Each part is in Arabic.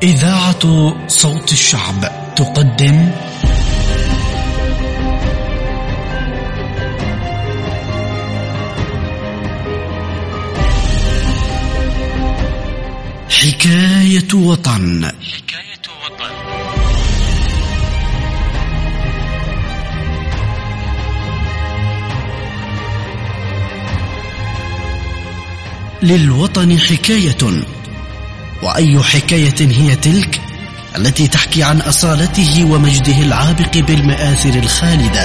إذاعة صوت الشعب تقدم حكاية وطن. للوطن حكاية، وأي حكاية هي تلك التي تحكي عن أصالته ومجده العابق بالمآثر الخالدة.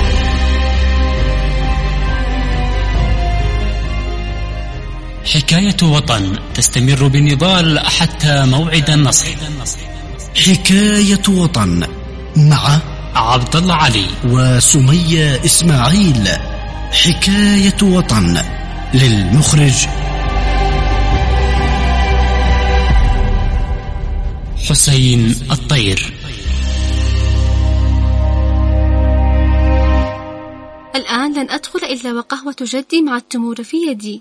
حكاية وطن تستمر بالنضال حتى موعد النصر. حكاية وطن مع عبد الله علي وسمية إسماعيل. حكاية وطن للمخرج حسين الطير. الآن لن أدخل إلا وقهوة جدي مع التمور في يدي.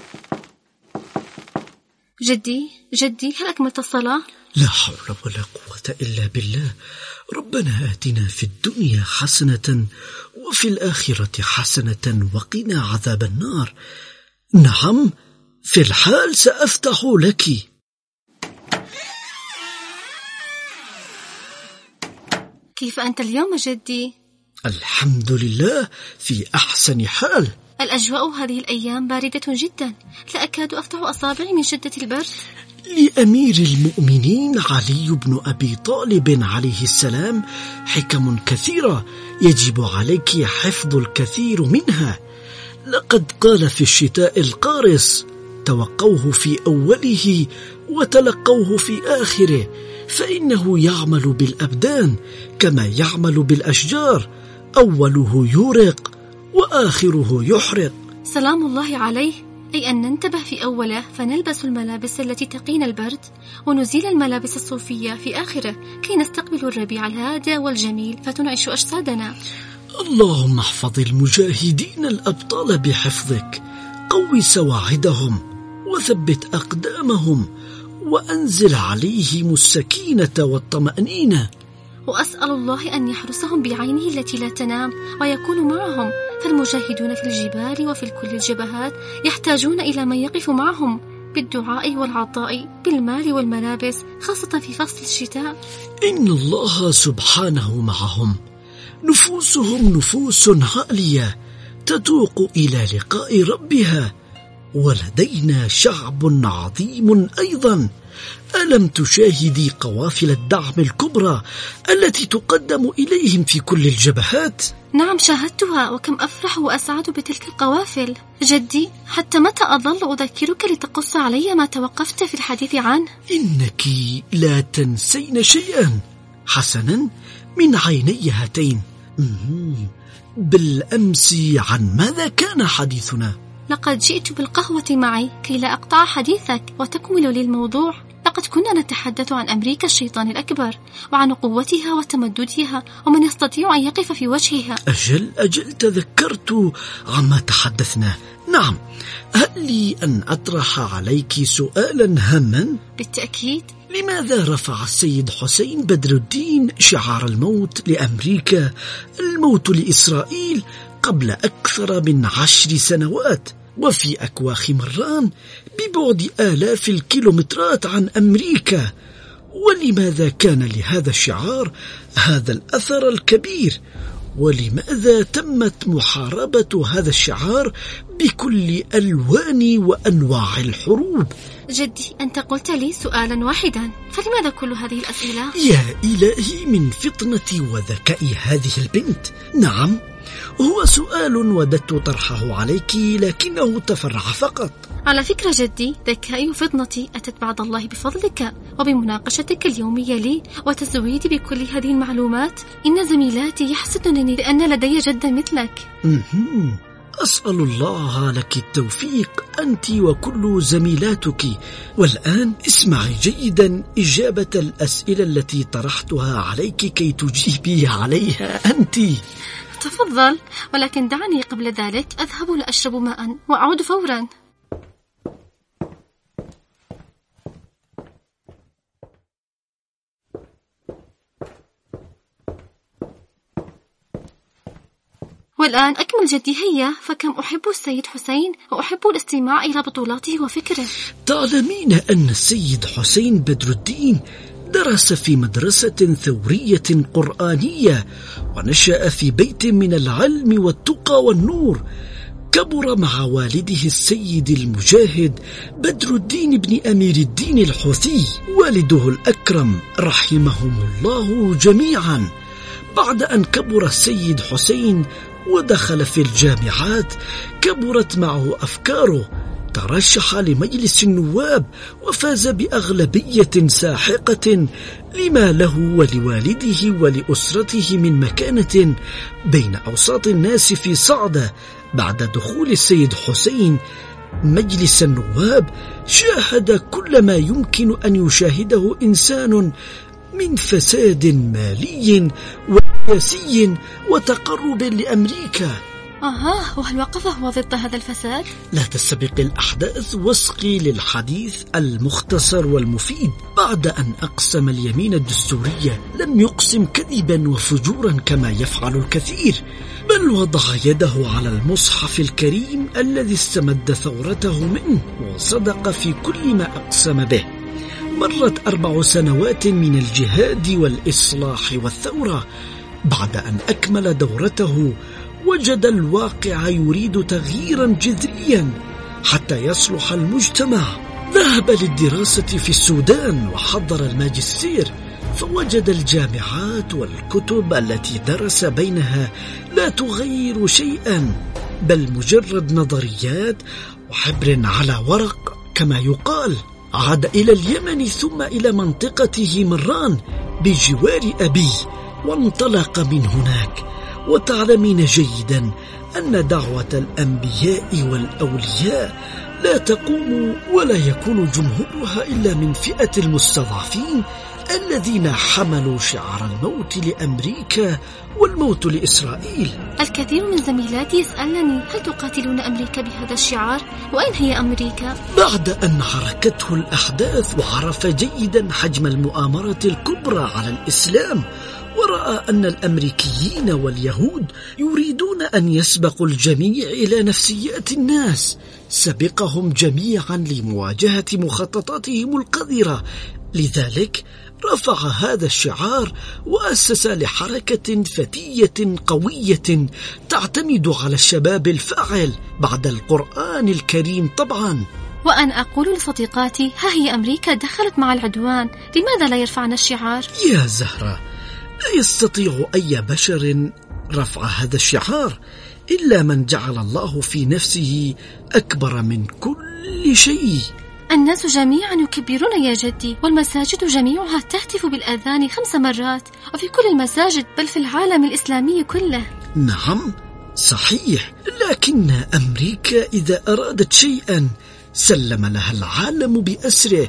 جدي هل أكملت الصلاة؟ لا حول ولا قوة إلا بالله. ربنا آتنا في الدنيا حسنة وفي الآخرة حسنة وقنا عذاب النار. نعم، في الحال سأفتح لك. كيف أنت اليوم جدي؟ الحمد لله في أحسن حال. الأجواء هذه الأيام باردة جدا، لا أكاد أفتح أصابعي من شدة البرد. لأمير المؤمنين علي بن أبي طالب عليه السلام حكم كثيرة يجب عليك حفظ الكثير منها. لقد قال في الشتاء القارس: توقوه في أوله وتلقوه في آخره، فإنه يعمل بالأبدان كما يعمل بالأشجار، أوله يورق وآخره يحرق. سلام الله عليه، أي أن ننتبه في أوله فنلبس الملابس التي تقينا البرد، ونزيل الملابس الصوفية في آخره كي نستقبل الربيع الهادئ والجميل فتنعش أجسادنا. اللهم احفظ المجاهدين الأبطال بحفظك، قوي سواعدهم وثبت أقدامهم، وأنزل عليهم السكينة والطمأنينة. وأسأل الله أن يحرسهم بعينه التي لا تنام ويكون معهم، فالمجاهدون في الجبال وفي كل الجبهات يحتاجون إلى من يقف معهم بالدعاء والعطاء بالمال والملابس، خاصة في فصل الشتاء. إن الله سبحانه معهم، نفوسهم نفوس عالية تتوق إلى لقاء ربها، ولدينا شعب عظيم أيضا. ألم تشاهدي قوافل الدعم الكبرى التي تقدم إليهم في كل الجبهات؟ نعم شاهدتها، وكم أفرح وأسعد بتلك القوافل. جدي، حتى متى أظل أذكرك لتقص علي ما توقفت في الحديث عنه؟ إنك لا تنسين شيئا. حسنا، من عيني هاتين. بالأمس عن ماذا كان حديثنا؟ لقد جئت بالقهوة معي كي لا أقطع حديثك وتكمل لي الموضوع. لقد كنا نتحدث عن أمريكا الشيطان الأكبر، وعن قوتها وتمددها ومن يستطيع أن يقف في وجهها. أجل تذكرت عما تحدثنا. نعم، هل لي أن أطرح عليك سؤالا هاما؟ بالتأكيد. لماذا رفع السيد حسين بدر الدين شعار الموت لأمريكا، الموت لإسرائيل، قبل أكثر من 10 سنوات، وفي أكواخ مران ببعد آلاف الكيلومترات عن أمريكا؟ ولماذا كان لهذا الشعار هذا الأثر الكبير؟ ولماذا تمت محاربة هذا الشعار بكل ألوان وأنواع الحروب؟ جدي، أنت قلت لي سؤالا واحدا، فلماذا كل هذه الأسئلة؟ يا إلهي من فطنة وذكاء هذه البنت. نعم، هو سؤال وددت طرحه عليك لكنه تفرع فقط. على فكرة جدي، ذكائي وفطنتي أتت بعد الله بفضلك وبمناقشتك اليومية لي وتزويدي بكل هذه المعلومات. إن زميلاتي يحسدنني لأن لدي جدا مثلك. أسأل الله لك التوفيق أنت وكل زميلاتك. والآن اسمعي جيدا إجابة الأسئلة التي طرحتها عليك كي تجيبي عليها أنت. تفضل، ولكن دعني قبل ذلك أذهب لأشرب ماء وأعود فورا. والآن أكمل جدي هيا، فكم أحب السيد حسين وأحب الاستماع إلى بطولاته وفكره. تعلمين أن السيد حسين بدر الدين درس في مدرسة ثورية قرآنية، ونشأ في بيت من العلم والتقى والنور. كبر مع والده السيد المجاهد بدر الدين بن أمير الدين الحوثي والده الأكرم رحمهم الله جميعا. بعد أن كبر السيد حسين ودخل في الجامعات كبرت معه أفكاره. ترشح لمجلس النواب وفاز بأغلبية ساحقة لما له ولوالده ولأسرته من مكانة بين أوساط الناس في صعدة. بعد دخول السيد حسين مجلس النواب شاهد كل ما يمكن أن يشاهده إنسان من فساد مالي وسياسي وتقرب لأمريكا. وهل وقف هو ضد هذا الفساد؟ لا تستبق الأحداث واسقي للحديث المختصر والمفيد. بعد أن أقسم اليمين الدستورية لم يقسم كذبا وفجورا كما يفعل الكثير، بل وضع يده على المصحف الكريم الذي استمد ثورته منه وصدق في كل ما أقسم به. مرت 4 سنوات من الجهاد والإصلاح والثورة. بعد أن أكمل دورته وجد الواقع يريد تغييرا جذريا حتى يصلح المجتمع. ذهب للدراسة في السودان وحضر الماجستير، فوجد الجامعات والكتب التي درس بينها لا تغير شيئا، بل مجرد نظريات وحبر على ورق كما يقال. عاد إلى اليمن ثم إلى منطقة مران بجوار أبيه وانطلق من هناك. وتعلمين جيدا أن دعوة الأنبياء والأولياء لا تقوم ولا يكون جمهورها إلا من فئة المستضعفين الذين حملوا شعار الموت لأمريكا والموت لإسرائيل. الكثير من زميلاتي يسألني هل تقاتلون أمريكا بهذا الشعار؟ وأين هي أمريكا؟ بعد أن حركته الأحداث وعرف جيدا حجم المؤامرة الكبرى على الإسلام، ورأى أن الأمريكيين واليهود يريدون أن يسبقوا الجميع إلى نفسيات الناس، سبقهم جميعا لمواجهة مخططاتهم القذرة. لذلك رفع هذا الشعار وأسس لحركة فتية قوية تعتمد على الشباب الفاعل بعد القرآن الكريم طبعا. وأنا أقول لصديقاتي ها هي أمريكا دخلت مع العدوان، لماذا لا يرفعنا الشعار؟ يا زهرة، لا يستطيع أي بشر رفع هذا الشعار إلا من جعل الله في نفسه أكبر من كل شيء. الناس جميعا يكبرون يا جدي، والمساجد جميعها تهتف بالأذان 5 مرات، وفي كل المساجد بل في العالم الإسلامي كله. نعم صحيح، لكن أمريكا إذا أرادت شيئا سلم لها العالم بأسره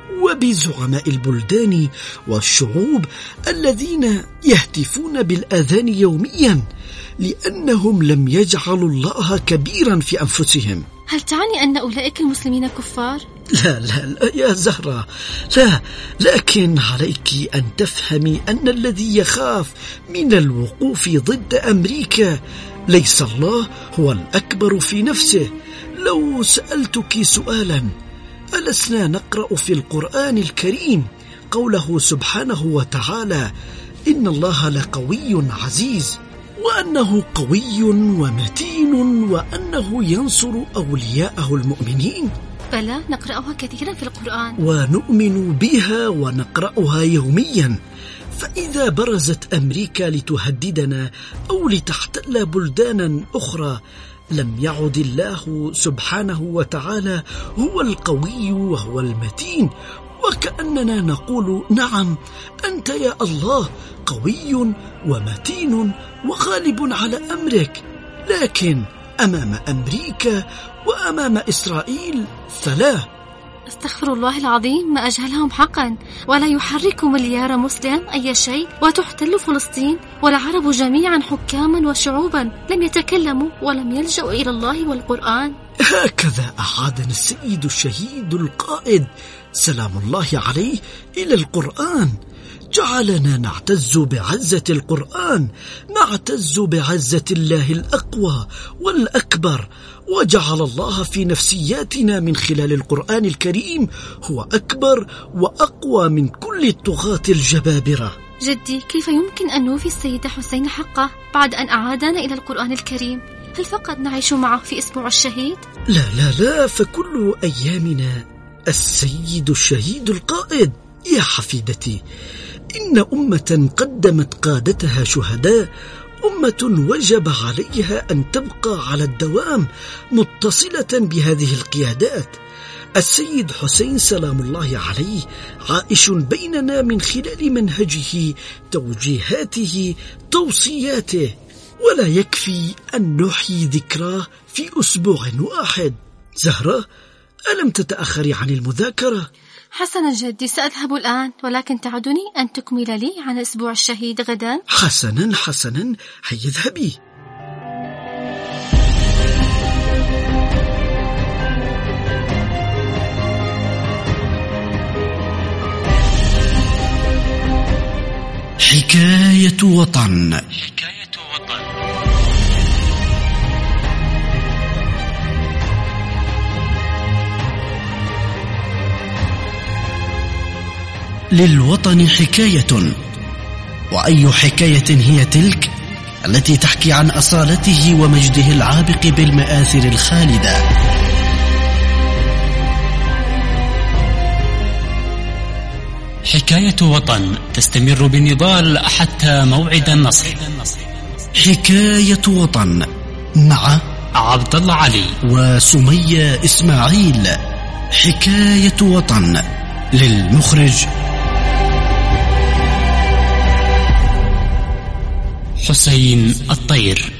وبزعماء البلدان والشعوب الذين يهتفون بالأذان يوميا، لأنهم لم يجعلوا الله كبيرا في أنفسهم. هل تعني أن أولئك المسلمين كفار؟ لا لا لا يا زهرة، لا، لكن عليك أن تفهمي أن الذي يخاف من الوقوف ضد أمريكا ليس الله هو الأكبر في نفسه. لو سألتك سؤالا، ألسنا نقرأ في القرآن الكريم قوله سبحانه وتعالى إن الله لقوي عزيز، وأنه قوي ومتين، وأنه ينصر أولياءه المؤمنين؟ بلى، نقرأها كثيرا في القرآن ونؤمن بها ونقرأها يوميا. فإذا برزت أمريكا لتهددنا أو لتحتل بلدانا أخرى لم يعد الله سبحانه وتعالى هو القوي وهو المتين، وكأننا نقول نعم أنت يا الله قوي ومتين وغالب على أمرك، لكن أمام أمريكا وأمام إسرائيل فلا. استغفر الله العظيم، ما أجهلهم حقا. ولا يحرك مليار مسلم أي شيء، وتحتل فلسطين والعرب جميعا حكاما وشعوبا لم يتكلموا ولم يلجأوا إلى الله والقرآن. هكذا أعادنا السيد الشهيد القائد سلام الله عليه إلى القرآن. جعلنا نعتز بعزة القرآن، نعتز بعزة الله الأقوى والأكبر، وجعل الله في نفسياتنا من خلال القرآن الكريم هو أكبر وأقوى من كل الطغاة الجبابرة. جدي، كيف يمكن أن نوفي السيد حسين حقه بعد أن أعادنا إلى القرآن الكريم؟ هل فقط نعيش معه في أسبوع الشهيد؟ لا لا لا، فكل أيامنا السيد الشهيد القائد. يا حفيدتي، إن أمة قدمت قادتها شهداء، أمة وجب عليها أن تبقى على الدوام متصلة بهذه القيادات. السيد حسين سلام الله عليه عائش بيننا من خلال منهجه، توجيهاته، توصياته، ولا يكفي أن نحيي ذكراه في أسبوع واحد. زهرة، ألم تتأخري عن المذاكرة؟ حسنا جدي، سأذهب الآن، ولكن تعدني أن تكمل لي عن أسبوع الشهيد غدا. حسنا حسنا، هيا اذهبي. حكاية وطن. للوطن حكاية، وأي حكاية هي تلك التي تحكي عن أصالته ومجده العابق بالمآثر الخالدة. حكاية وطن تستمر بالنضال حتى موعد النصر. حكاية وطن مع عبد الله علي وسمية إسماعيل. حكاية وطن، للمخرج حسين الطير.